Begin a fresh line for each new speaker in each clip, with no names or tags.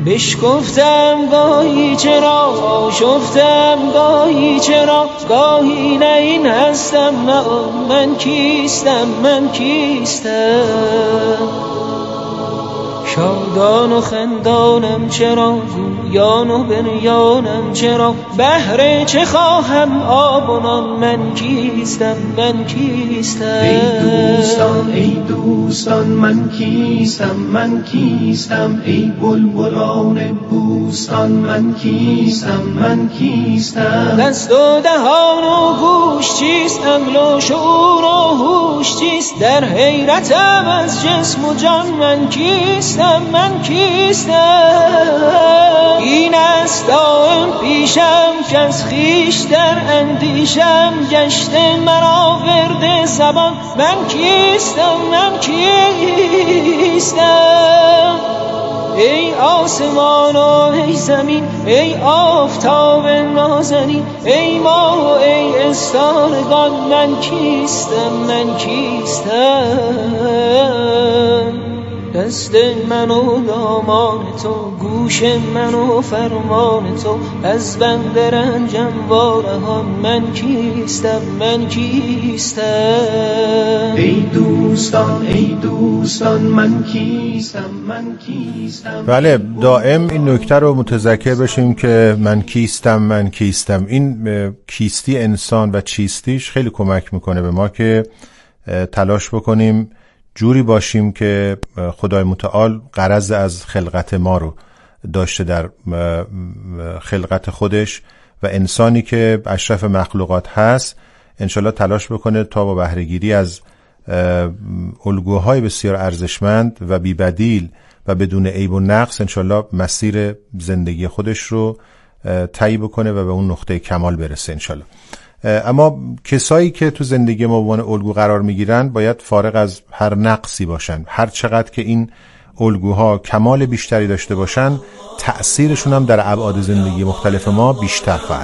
بشکفتم گاهی چرا آشفتم گاهی چرا گاهی نه این هستم نه آن من کیستم شادان و خندانم چرا گویان و بنیانم چرا بهر چه خواهم آبونان من کیستم
ای دوستان من کیستم ای بلبلان بوستان من کیستم
دست و دهان و گوش چیست عقل و شعور و هوش چیست در حیرتم از جسم و جان من کیستم این است دائم پیشم که از خویش در اندیشم گشته مرا ورد زبان من کیستم ای آسمان و ای زمین ای آفتاب نازنین ای ماه و ای استارگان من کیستم دست من و دامان تو گوش من و فرمان تو از بند رنجم وارهان من کیستم
ای دوستان من کیستم
بله دائم این نکته رو متذکر بشیم که من کیستم این کیستی انسان و چیستیش خیلی کمک میکنه به ما که تلاش بکنیم جوری باشیم که خدای متعال غرض از خلقت ما رو داشته در خلقت خودش و انسانی که اشرف مخلوقات هست انشالله تلاش بکنه تا با بهره‌گیری از الگوهای بسیار ارزشمند و بی‌بدیل و بدون عیب و نقص انشالله مسیر زندگی خودش رو طی بکنه و به اون نقطه کمال برسه انشالله. اما کسایی که تو زندگی ما به عنوان الگو قرار میگیرن باید فارغ از هر نقصی باشن. هر چقدر که این الگوها کمال بیشتری داشته باشن تأثیرشون هم در ابعاد زندگی مختلف ما بیشتر خواهد.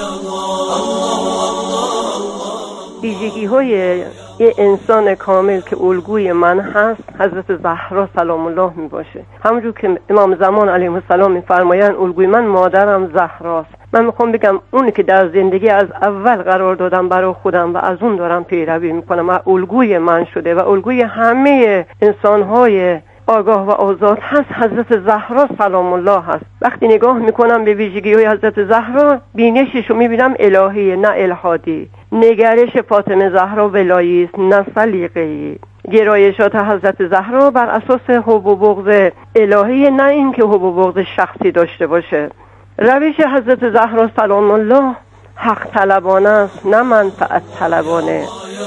ویژگی‌های یه انسان کامل که الگوی من هست حضرت زهرا سلام الله می باشه. همونجور که امام زمان علیه السلام می‌فرمایند الگوی من مادرم زهراست. من میخوام بگم اونی که در زندگی از اول قرار دادم برای خودم و از اون دارم پیروی میکنم و الگوی من شده و الگوی همه انسان‌های آگاه و آزاد هست حضرت زهرا سلام الله هست. وقتی نگاه میکنم به ویژگی‌های حضرت زهرا بینشش رو میبینم الهی نه الحادی. نگرش فاطمه زهرا ولایی است نه سلیقه‌ای. گرایشات حضرت زهرا بر اساس حب و بغض الهی نه اینکه حب و بغض شخصی داشته باشه. روش حضرت زهرا سلام الله حق طلبانه است نه منفعت طلبانه.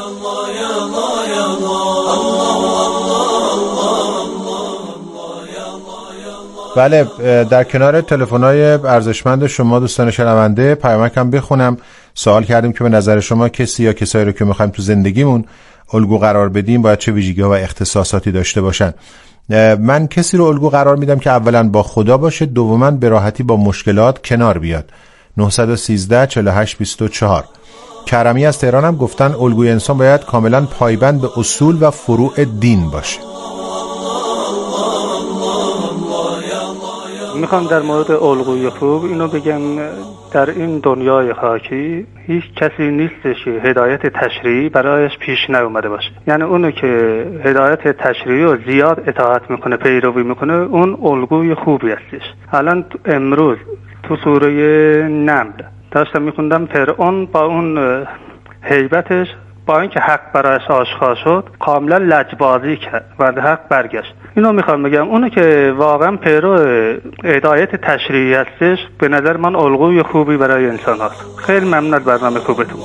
بله در کنار تلفن‌های ارزشمند شما دوستان شنونده پیامک هم بخونم. سوال کردیم که به نظر شما کسی یا کسایی رو که می‌خوایم تو زندگیمون الگو قرار بدیم باید چه ویژگی‌ها و اختصاصاتی داشته باشن. من کسی رو الگو قرار میدم که اولا با خدا باشه، دوما به راحتی با مشکلات کنار بیاد. 913 48 24. کرمی از تهران هم گفتن الگوی انسان باید کاملا پایبند به اصول و فروع دین باشه.
میخوام در مورد الگوی خوب اینو بگم، در این دنیای خاکی هیچ کسی نیستش که هدایت تشریعی برایش پیش نیومده باشه. یعنی اونو که هدایت تشریعی رو زیاد اطاعت میکنه، پیروی میکنه، اون الگوی خوبی هستش. الان امروز تو سوره نمل داشتم میخوندم فرعون با اون هیبتش با اینکه حق برایش آشکار شد کاملا لجبازی کرد و حق برگشت. اینو میخوام بگم اونو که واقعا پیرو هدایت تشریعی هستش به نظر من الگوی خوبی برای انسان هست. خیلی ممنون از برنامه خوبتون.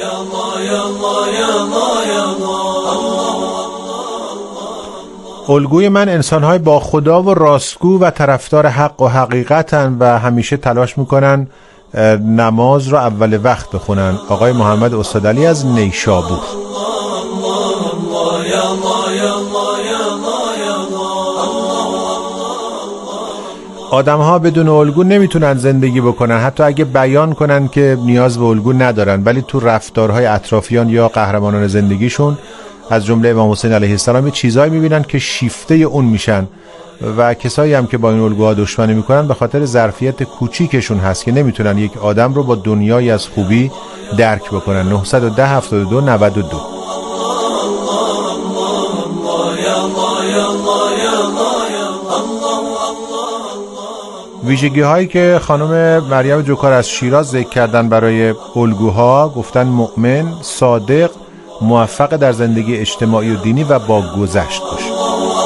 الگوی من انسان‌های با خدا و راستگو و طرفدار حق و حقیقتن و همیشه تلاش میکنن نماز رو اول وقت بخونن. آقای محمد استادعلی از نیشابور. آدم‌ها بدون الگو نمیتونن زندگی بکنن، حتی اگه بیان کنن که نیاز به الگو ندارن، ولی تو رفتارهای اطرافیان یا قهرمانان زندگیشون از جمله امام حسین علیه السلام چیزایی میبینن که شیفته اون میشن و کسایی هم که با این الگوها دشمنی میکنن به خاطر ظرفیت کوچیکشون هست که نمیتونن یک آدم رو با دنیایی از خوبی درک بکنن. 910 72 92. ویژگی هایی که خانم مریم جوکار از شیراز ذکر کردن برای الگوها، گفتن مؤمن، صادق، موفق در زندگی اجتماعی و دینی و با گذشت باشه.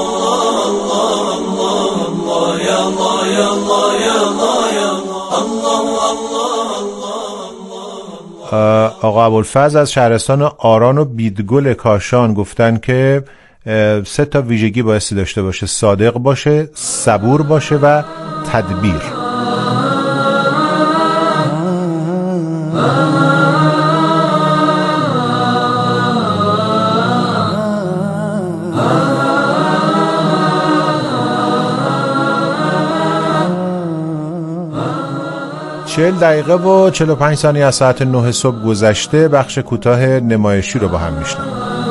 آقا ابوالفضل از شهرستان آران و بیدگل کاشان گفتن که 3 تا ویژگی بایستی داشته باشه: صادق باشه، صبور باشه و تدبیر. دقیقه و 45 ثانیه از ساعت 9 صبح گذشته. بخش کوتاه نمایشی رو با هم میشنویم.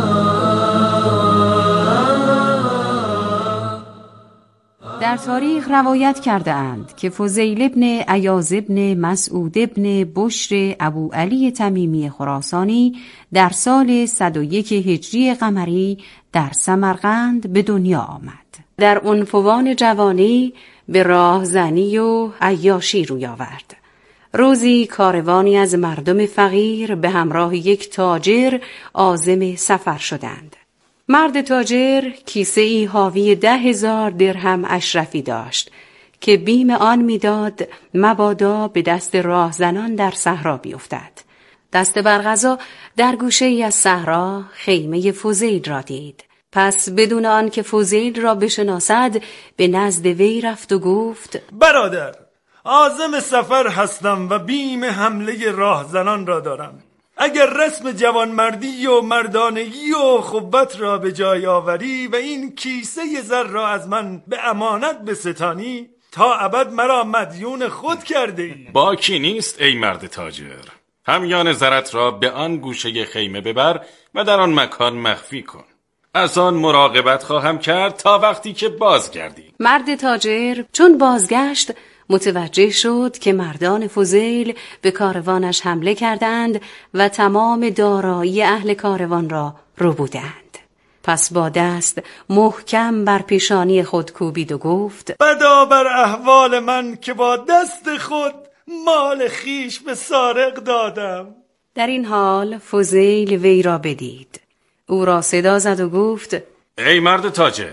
در تاریخ روایت کرده اند که فضیل ابن عیاض ابن مسعود ابن بشر ابو علی تمیمی خراسانی در سال 101 هجری قمری در سمرقند به دنیا آمد. در عنفوان جوانی به راهزنی و عیاشی روی آورد. روزی کاروانی از مردم فقیر به همراه یک تاجر عازم سفر شدند. مرد تاجر کیسه ای حاوی 10,000 درهم اشرفی داشت که بیم آن میداد مبادا به دست راهزنان در صحرا بیفتد. دست برغذا در گوشه ای از صحرا خیمه فضیل را دید. پس بدون آن که فضیل را بشناسد به نزد وی رفت و گفت:
برادر، عازم سفر هستم و بیم حمله راهزنان را دارم. اگر رسم جوانمردی و مردانگی و خبت را به جای آوری و این کیسه زر را از من به امانت بستانی، تا ابد مرا مدیون خود کرده ای.
باکی نیست ای مرد تاجر. همیان زرت را به آن گوشه خیمه ببر و در آن مکان مخفی کن. از آن مراقبت خواهم کرد تا وقتی که بازگردی.
مرد تاجر چون بازگشت متوجه شد که مردان فضیل به کاروانش حمله کردند و تمام دارایی اهل کاروان را ربودند. پس با دست محکم بر پیشانی خود کوبید و گفت:
بدا بر احوال من که با دست خود مال خیش به سارق دادم.
در این حال فضیل وی را بدید. او را صدا زد و گفت:
ای مرد تاجر،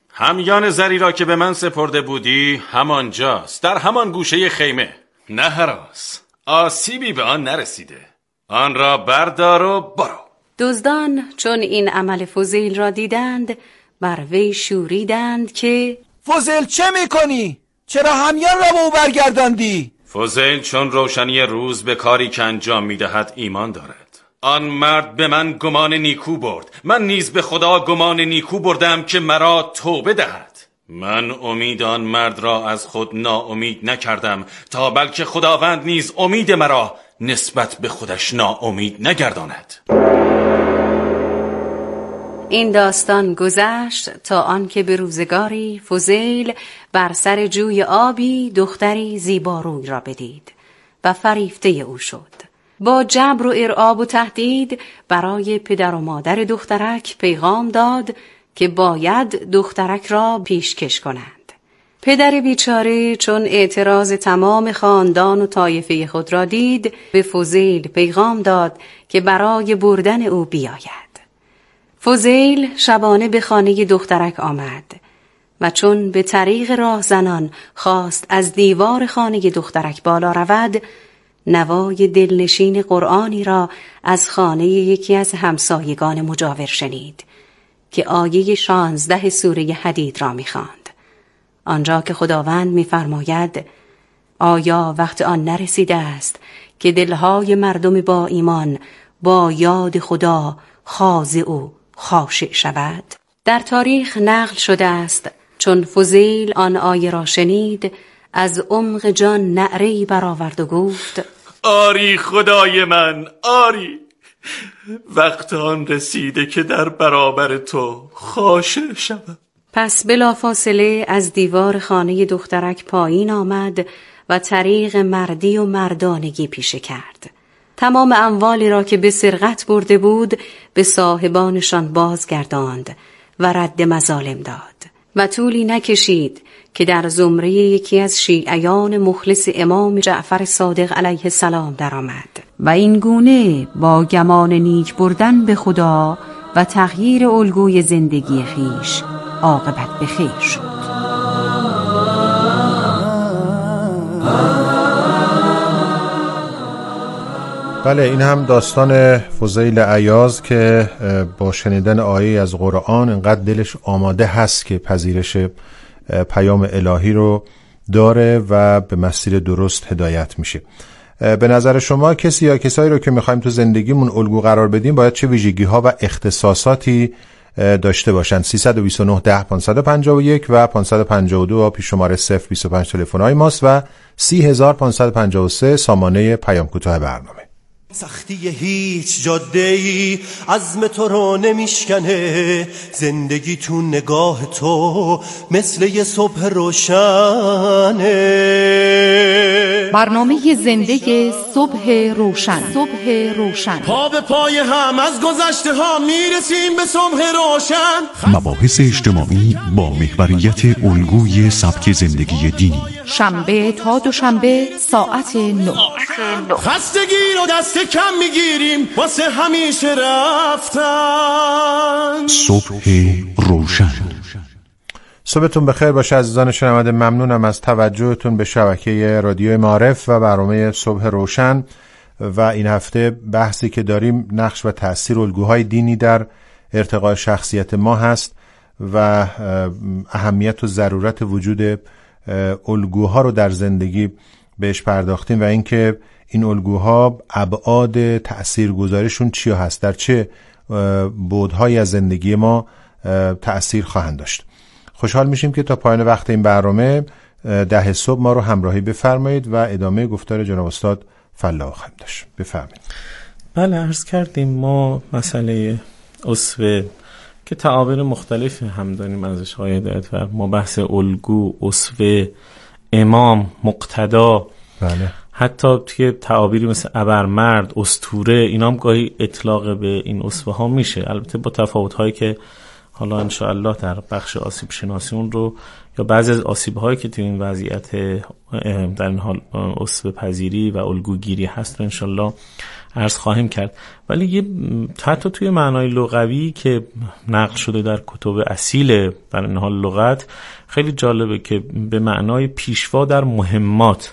همیان زری را که به من سپرده بودی همانجاست، در همان گوشه خیمه. نه هراس، آسیبی به آن نرسیده. آن را بردار و برو.
دزدان چون این عمل فضیل را دیدند بر وی شوریدند که:
فضیل چه میکنی؟ چرا همیان را به او برگرداندی؟
فضیل چون روشنی روز به کاری که انجام میدهد ایمان دارد. آن مرد به من گمان نیکو برد، من نیز به خدا گمان نیکو بردم که مرا توبه دهد. من امید آن مرد را از خود ناامید نکردم تا بلکه خداوند نیز امید مرا نسبت به خودش ناامید نگرداند.
این داستان گذشت تا آنکه به روزگاری فضیل بر سر جوی آبی دختری زیباروی را بدید و فریفته او شد. با جبر و ارعاب و تهدید برای پدر و مادر دخترک پیغام داد که باید دخترک را پیشکش کنند. پدر بیچاره چون اعتراض تمام خاندان و طایفه خود را دید به فضیل پیغام داد که برای بردن او بیاید. فضیل شبانه به خانه دخترک آمد و چون به طریق راهزنان خواست از دیوار خانه دخترک بالا رود، نوای دلنشین قرآنی را از خانه یکی از همسایگان مجاور شنید که آیه 16 سوره حدید را می‌خواند. آنجا که خداوند می‌فرماید: آیا وقت آن نرسیده است که دلهای مردم با ایمان با یاد خدا خاضع و خاشع شود؟ در تاریخ نقل شده است چون فضیل آن آیه را شنید از عمق جان نعره‌ای برآورد و گفت:
آری خدای من، آری! وقت آن رسیده که در برابر تو خاشع شوم.
پس بلافاصله از دیوار خانه دخترک پایین آمد و طریق مردی و مردانگی پیشه کرد. تمام اموالی را که به سرقت برده بود به صاحبانشان بازگرداند و رد مظالم داد و طولی نکشید که در زمره یکی از شیعیان مخلص امام جعفر صادق علیه السلام درآمد و این گونه با گمان نیک بردن به خدا و تغییر الگوی زندگی خیش عاقبت به خیر شد.
بله، این هم داستان فضیل عیاض که با شنیدن آیه از قرآن انقدر دلش آماده هست که پذیرش پیام الهی رو داره و به مسیر درست هدایت میشه. به نظر شما کسی یا کسایی رو که میخوایم تو زندگیمون الگو قرار بدیم باید چه ویژگی ها و اختصاصاتی داشته باشن؟ 329 10 551 و 552 پیش شماره 025 تلفن های ماست و 30553 سامانه پیام کوتاه برنامه.
سختی هیچ جاده‌ای عزم تو رو نمیشکنه، زندگی تو نگاه تو مثل یه صبح روشنه.
برنامه زنده صبح روشن. صبح روشن.
پا به پای هم از گذشته ها میرسیم به صبح روشن.
مباحث اجتماعی با محوریت الگوی سبک زندگی دینی.
شنبه تا دوشنبه ساعت 9.
خستگی رو دست کم میگیریم واسه همیشه رفتن.
صبح روشن.
صبحتون بخیر باشه عزیزان شنونده. ممنونم از توجهتون به شبکه رادیوی معارف و برنامه صبح روشن. و این هفته بحثی که داریم نقش و تأثیر الگوهای دینی در ارتقاء شخصیت ما هست و اهمیت و ضرورت وجود الگوها رو در زندگی بهش پرداختیم و اینکه این الگوها ابعاد تأثیرگذاریشون چی هست، در چه بعدهایی از زندگی ما تأثیر خواهند داشت. خوشحال میشیم که تا پایان وقت این برنامه 10 صبح ما رو همراهی بفرمایید و ادامه گفتار جناب استاد فلاح خواهیم داشت. بفرمایید.
بله، عرض کردیم ما مسئله اسوه که تعابیر مختلفی هم داریم ازش های هدایت‌فر، ما بحث الگو، اسوه، امام، مقتدا،
بله،
حتی توی تعابیری مثل ابرمرد، اسطوره، اینا هم گاهی اطلاق به این اسوه ها میشه، البته با تفاوت هایی که حالا انشاءالله در بخش آسیب شناسی اون رو یا بعضی از آسیب هایی که توی این وضعیت در این حال اسوه پذیری و الگوگیری هست رو انشاءالله عرض خواهیم کرد. ولی یه حتی توی معنای لغوی که نقل شده در کتب اصیل در این حال لغت خیلی جالبه که به معنای پیشوا در مهمات،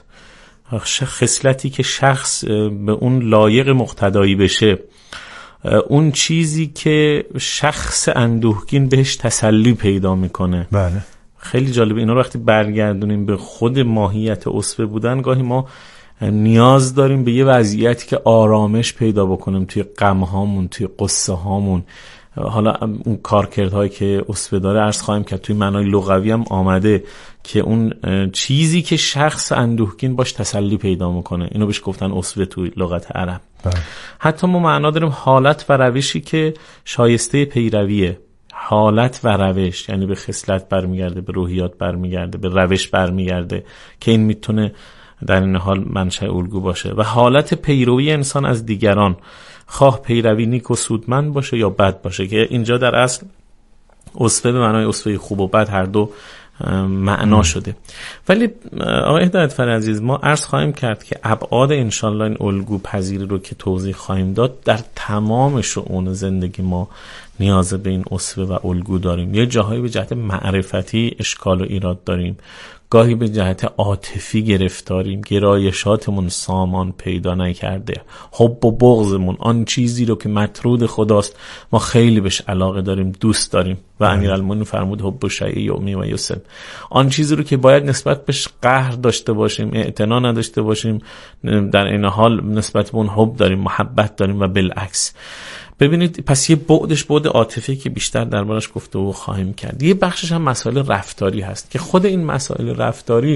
خصلتی که شخص به اون لایق مقتدایی بشه، اون چیزی که شخص اندوهگین بهش تسلی پیدا میکنه.
بله،
خیلی جالبه. اینا رو وقتی برگردونیم به خود ماهیت اسوه بودن، گاهی ما نیاز داریم به یه وضعیتی که آرامش پیدا بکنیم توی غم هامون، توی قصه هامون. حالا اون کارکردهایی که اسوه داره عرض خواهیم کرد توی معنای لغوی هم آمده که اون چیزی که شخص اندوهگین باش تسلی پیدا میکنه، اینو بهش گفتن اسوه توی لغت عرب. حتی ما معنا داریم حالت و روشی که شایسته پیرویه. حالت و روش یعنی به خصلت برمیگرده، به روحیات برمیگرده، به روش برمیگرده که این میتونه در این حال منشأ الگو باشه. و حالت پیروی انسان از دیگران، خواه پیروی نیک و سودمند باشه یا بد باشه، که اینجا در اصل اسوه به معنای اسوه خوب و بد هر دو معنا شده. ولی آقای هدایت‌فر عزیز، ما عرض خواهیم کرد که ابعاد انشالله این الگو پذیری رو که توضیح خواهیم داد، در تمام شؤون زندگی ما نیاز به این اسوه و الگو داریم. یه جاهایی به جهت معرفتی اشکال و ایراد داریم، گاهی به جهت عاطفی گرفتاریم، گرایشاتمون سامان پیدا نکرده، حب و بغضمون، آن چیزی رو که مطرود خداست ما خیلی بهش علاقه داریم، دوست داریم و امیرالمومنین فرمود حب شیء یعمی و یسب، آن چیزی رو که باید نسبت بهش قهر داشته باشیم، اعتنا نداشته باشیم، در این حال نسبت به اون حب داریم، محبت داریم و بالعکس. ببینید، پس یه بعدش بعد عاطفی که بیشتر دربارش گفتگو خواهیم کرد. یه بخشش هم مسائل رفتاری هست که خود این مسائل رفتاری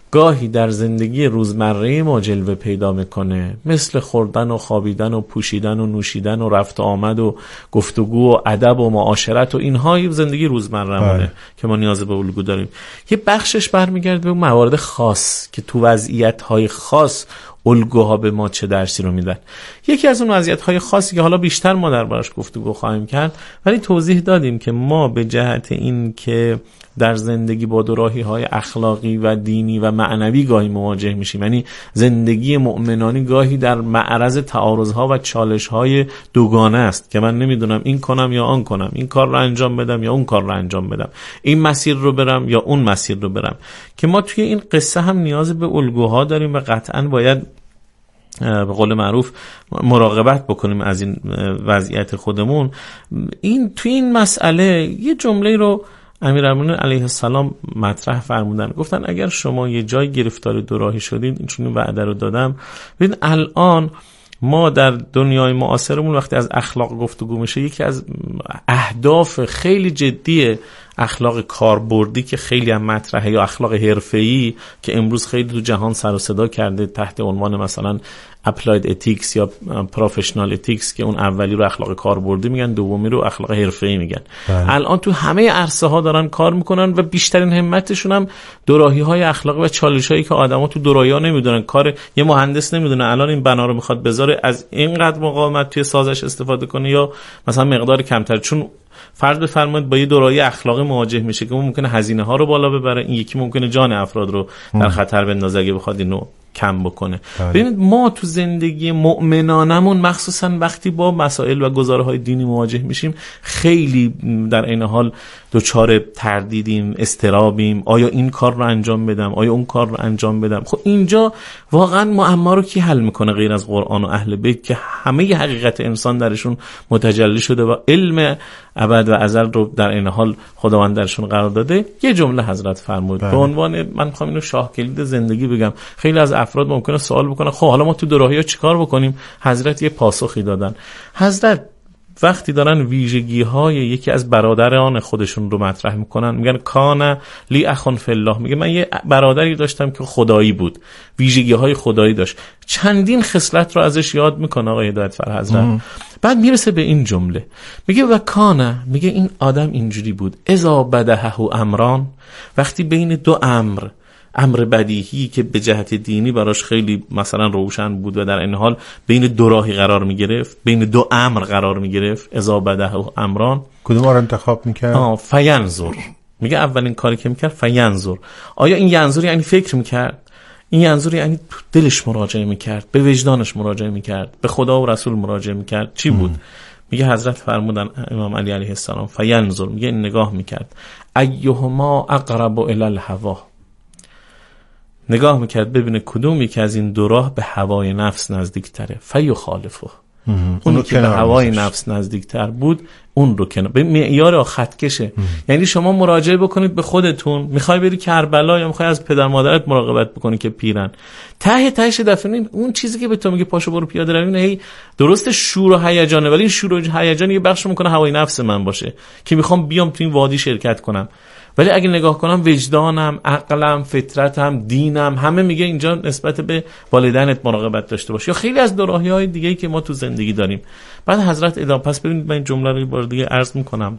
گاهی در زندگی روزمره ما جلوه پیدا میکنه، مثل خوردن و خوابیدن و پوشیدن و نوشیدن و رفت و آمد و گفتگو و ادب و معاشرت و اینها زندگی روزمره‌مونه که ما نیاز به الگو داریم. یه بخشش برمیگرده به موارد خاص که تو وضعیت‌های خاص الگوها به ما چه درسی رو میدن. یکی از اون وضعیت‌های خاصی که حالا بیشتر ما دربارش گفتگو خواهیم کرد، ولی توضیح دادیم که ما به جهت این که در زندگی با دوراهی‌های اخلاقی و دینی و معنوی گاهی مواجه میشیم، یعنی زندگی مؤمنانی گاهی در معرض تعارض‌ها و چالش‌های دوگانه است که من نمیدونم این کنم یا آن کنم، این کار رو انجام بدم یا اون کار رو انجام بدم، این مسیر رو برم یا اون مسیر رو برم، که ما توی این قصه هم نیاز به الگوها داریم و قطعاً باید به قول معروف مراقبت بکنیم از این وضعیت خودمون. این توی این مسئله یه جمله رو امیرالمومنین علیه السلام مطرح فرمودن، گفتن اگر شما یه جای گرفتار دوراهی شدید، چون وعده رو دادم، ببین الان ما در دنیای معاصرمون وقتی از اخلاق گفتگو میشه، یکی از اهداف خیلی جدی اخلاق کاربردی که خیلی هم مطرحه، یا اخلاق حرفه‌ای که امروز خیلی تو جهان سر و صدا کرده تحت عنوان مثلا اپلاید اتیکس یا پروفشنال اتیکس، که اون اولی رو اخلاق کاربردی میگن، دومی رو اخلاق حرفه‌ای میگن. الان تو همه عرصه ها دارن کار میکنن و بیشترین همتشون هم دوراهی‌های اخلاقی و چالش‌هایی که آدما تو دوراهی‌ها نمیدونن. کار یه مهندس نمیدونه الان این بنا رو میخواد بذاره، از اینقدر مقاومت توی سازش استفاده کنه یا مثلا مقدار کمتر، چون فرض بفرمایید با یه دوراهی اخلاقی مواجه میشه که ممکنه هزینه ها رو بالا ببره، این یکی ممکنه جان افراد رو در خطر بندازه اگه بخواد اینو کم بکنه. ببینید ما تو زندگی مؤمنانمون مخصوصا وقتی با مسائل و گزارهای دینی مواجه میشیم خیلی در این حال دچار تردیدیم، اضطرابیم، آیا این کار رو انجام بدم، آیا اون کار رو انجام بدم. خب اینجا واقعا معما رو کی حل میکنه غیر از قرآن و اهل بیت که همه حقیقت انسان درشون متجلی شده و علم ابد و ازل رو در این حال خداوند درشون قرار داده. یه جمله حضرت فرمود به عنوان، من میخوام اینو شاه کلید زندگی بگم، خیلی از افراد ممکنه سوال بکنن خب حالا ما تو دوراهی‌ها چیکار بکنیم؟ حضرت یه پاسخی دادن. حضرت وقتی دارن ویژگی‌های یکی از برادران خودشون رو مطرح میکنن، میگن کان لی اخون فی الله، میگه من یه برادری داشتم که خدایی بود، ویژگی‌های خدایی داشت، چندین خصلت رو ازش یاد میکنه آقای هدایتفر حضرت. بعد میرسه به این جمله، میگه و کان، میگه این آدم اینجوری بود، اذا بدهه امران، وقتی بین دو امر بدیهی که به جهت دینی براش خیلی مثلا روشن بود و در این حال بین دو راهی قرار میگرفت، بین دو امر قرار میگرفت، اذا بدهه امران،
کدوم رو انتخاب میکرد؟
فینظر، میگه اولین کاری که میکرد فینظر. آیا این ینظر یعنی فکر میکرد؟ این ینظر یعنی دلش مراجعه میکرد، به وجدانش مراجعه میکرد، به خدا و رسول مراجعه میکرد. چی بود؟ میگه حضرت فرمودن امام علی علیه السلام فینظر، میگه این نگاه میکرد، ایهما اقرب الی الهوا، نگاه میکرد ببینه کدوم یکی از این دو راه به هوای نفس نزدیکتره، فیخالفه، اون که به هوای نفس نزدیکتر بود اون رو کنار، به معیار خط کشه. یعنی شما مراجعه بکنید به خودتون، میخوای بری کربلا یا میخوای از پدر مادرت مراقبت بکنی که پیرن، تهش دفعه اون چیزی که به تو میگه پاشو برو پیاده روی، هی درست شور و هیجانه، ولی این شور و هیجان یه بخش میکنه هوای نفس من باشه که میخوام بیام تو این وادی شرکت کنم، ولی اگه نگاه کنم وجدانم، عقلم، فطرتم، دینم همه میگه اینجا نسبت به والدینت مراقبت داشته باش، یا خیلی از دوراهی‌های دیگه‌ای که ما تو زندگی داریم. بعد حضرت ادامه، پس ببینید من این جمله رو بار دیگه عرض میکنم،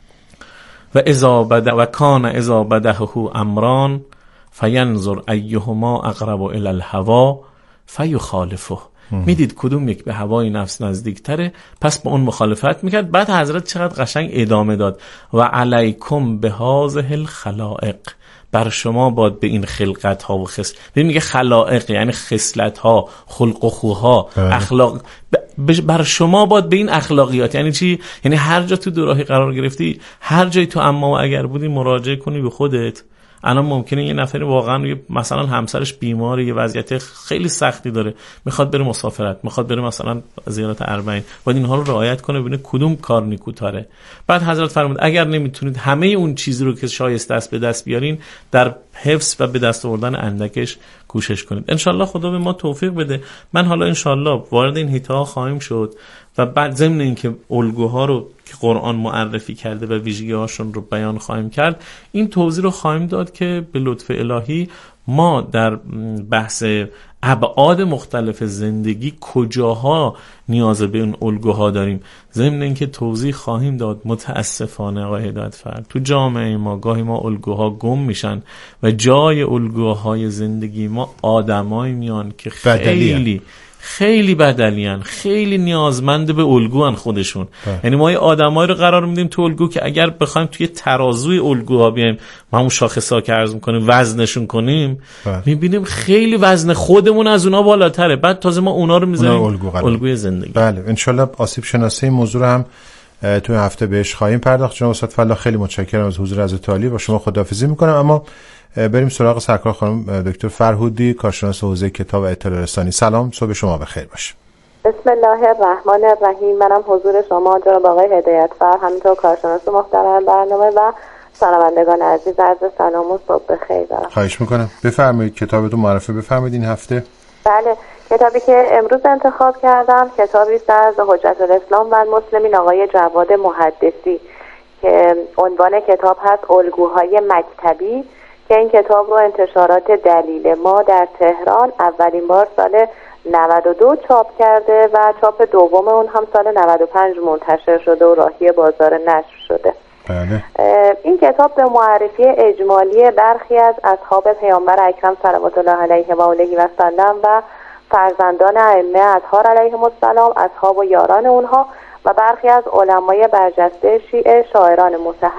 و اذا بده و کان اذا بدهه امران فینظر ایهما اقرب الی الهوا فیخالفه، میدید کدوم یک به هوای نفس نزدیکتره، پس با اون مخالفت میکرد. بعد حضرت چقدر قشنگ ادامه داد، و علیکم بهذه الخلائق، بر شما باد به این خلقت ها و میگه خلائق یعنی خصلت ها، خلق و خوها، اخلاق، بر شما باد به این اخلاقیات. یعنی چی؟ یعنی هر جا تو دوراهی قرار گرفتی، هر جای تو اما و اگر بودی، مراجعه کنی به خودت. الان ممکنه یه نفری واقعا مثلا همسرش بیماره، یه وضعیت خیلی سختی داره، میخواد بره مسافرت، میخواد بره مثلا زیارت اربعین، باید اینها رو رعایت کنه، ببینه کدوم کار نیکوتره. بعد حضرت فرمود اگر نمیتونید همه اون چیزی رو که شایسته است به دست بیارین، در حفظ و به دست آوردن اندکش گوشش کنید. انشالله خدا به ما توفیق بده. من حالا انشالله وارد این حیطه ها خواهیم شد و بعد ضمن اینکه الگوها رو که قرآن معرفی کرده و ویژگی هاشون رو بیان خواهیم کرد، این توضیح رو خواهیم داد که به لطف الهی ما در بحث ابعاد مختلف زندگی کجاها نیاز به اون الگوها داریم. ضمن اینکه توضیح خواهیم داد متاسفانه آقای هدایتفر تو جامعه ما گاهی ما الگوها گم میشن و جای الگوهای زندگی ما آدمایی میان که خیلی بدلیان، خیلی نیازمند به الگوان خودشون. یعنی ما یه آدمایی رو قرار میدیم تو الگو که اگر بخوایم توی ترازوی الگوها بیایم ما همون شاخصا که عرض میکنیم وزنشون کنیم، میبینیم خیلی وزن خودمون از اونا بالاتره، بعد تازه ما اونا رو میذاریم الگوی زندگی.
بله انشالله آسیب شناسی این موضوع رو هم توی هفته بهش خواهیم پرداخت. جناب استاد فلاح خیلی متشکرم از حضور حضرت عالی، با شما خداحافظی میکنم. اما بریم سراغ سرکار خانم دکتر فرهودی، کارشناس حوزه کتاب و اطلاع رسانی. سلام، صبح شما بخیر باشه.
بسم الله الرحمن الرحیم. منم حضور شما جناب آقای هدایتفر، همینطور کارشناس محترم برنامه و شنوندگان عزیز عرض سلام و صبح بخیر دارم.
خواهش میکنم. بفرمایید کتابتون معرفی بفرمایید این هفته.
بله، کتابی که امروز انتخاب کردم کتابی است از حجت الاسلام و المسلمین آقای جواد محدثی که عنوان کتاب هست الگوهای مکتبی، که این کتاب رو انتشارات دلیل ما در تهران اولین بار سال 92 چاپ کرده و چاپ دوم اون هم سال 95 منتشر شده و راهی بازار نشر شده.
بله.
این کتاب به معرفی اجمالی برخی از اصحاب پیامبر اکرم صلوات الله علیه و آله و سلم و فرزندان ائمه اطهار علیهم السلام، اصحاب و یاران اونها و برخی از علمای برجسته شیعه، شاعران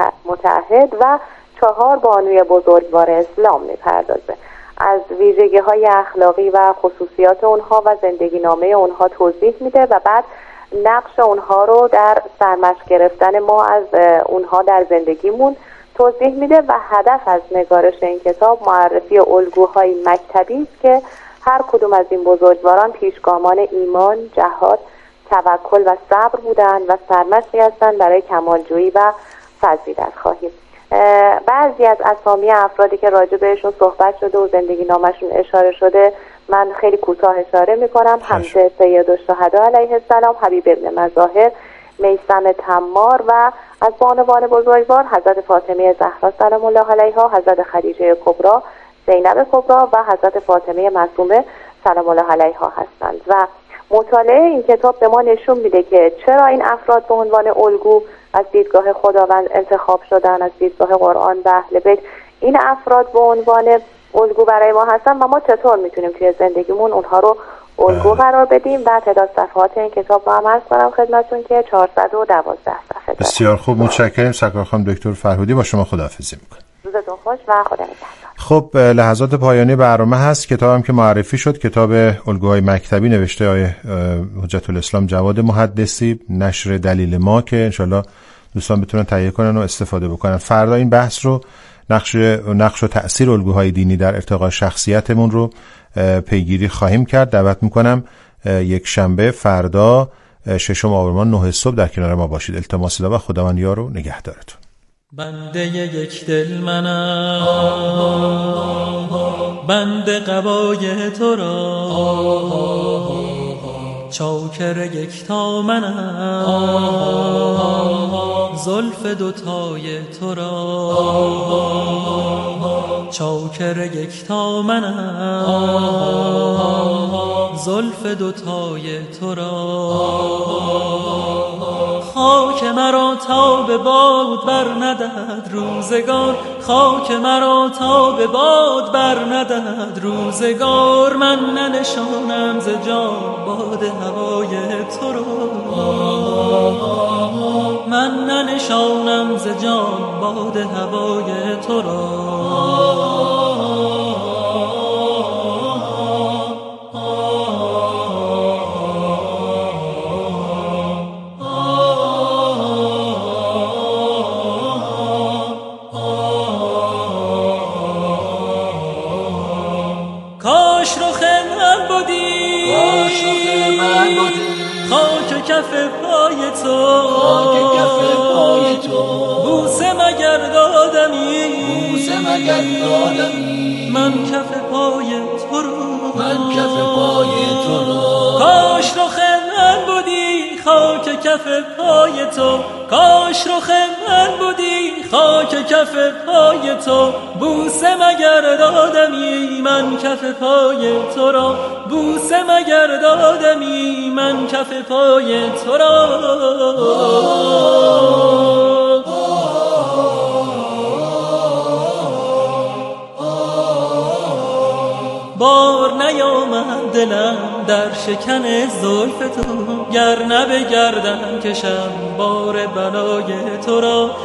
متعهد و 4 بانوی بزرگوار اسلام میپردازه. از ویژگی‌های اخلاقی و خصوصیات اونها و زندگی نامه اونها توضیح میده و بعد نقش اونها رو در سرمشق گرفتن ما از اونها در زندگیمون توضیح میده و هدف از نگارش این کتاب معرفی الگوهای مکتبی است که هر کدوم از این بزرگواران پیشگامان ایمان، جهاد، توکل و صبر بودند و سرمشقی هستند برای کمالجویی و فضیلت خواهی. بعضی از اسامی افرادی که راجع بهشون صحبت شده و زندگی نامشون اشاره شده من خیلی کوتاه اشاره میکنم. حمزه سید الشهدا علیه السلام، حبیب ابن مظاهر، میثم تمار و از بانوان بزرگوار حضرت فاطمه زهرا سلام الله علیها، حضرت خدیجه کبری، زینب کبری و حضرت فاطمه معصومه سلام الله علیها هستند. و مطالعه این کتاب به ما نشون میده که چرا این افراد به عنوان الگو از دیدگاه خداوند انتخاب شدن، از دیدگاه قرآن و اهل بیت این افراد به عنوان الگو برای ما هستن و ما چطور میتونیم توی زندگیمون اونها رو الگو قرار بدیم. و تعداد صفحات این کتاب رو هم عرض کنم خدمتتون که 412 صفحه.
بسیار خوب، متشکرم. سرکار خانم دکتر فرهودی، با شما خداحافظی میکنم.
روزتون خوش و خدا نگهدار.
خب لحظات پایانی برنامه هست. کتابم که معرفی شد کتاب الگوهای مکتبی نوشته آقای حجت الاسلام جواد محدثی، نشر دلیل ما، که انشالله دوستان بتونن تهیه کنن و استفاده بکنن. فردا این بحث رو نقش و تأثیر الگوهای دینی در ارتقاء شخصیتمون رو پیگیری خواهیم کرد. دعوت میکنم یک شنبه فردا 6 آبان 9 صبح در کنار ما باشید. التماس دعا و خداوند یار و نگهدارتون.
بنده یک دل منم، بنده قبای تو را، چاکر یکتا منم، زلف دوتای تو را، چاکر یکتا منم، زلف دوتای تو را. خاک مرا تا به باد بر ندهد روزگار، خاک مرا تا به باد بر ندهد روزگار. من ننشانم ز جان باد هوای تو را، من ننشانم ز جان باد هوای تو را. خاک کف پای تو، بوسه مگر دادمی، من کف پای تو کف پای تو، کاش رخ من بودی خاک کف پای تو، بوسه مگر دادمی من کف پای تو را، بوسه مگر دادمی من کف پای تو را. بار نیامد دلم در شکن زلف تو، گر نه به گردن کشم بار بلای تو را.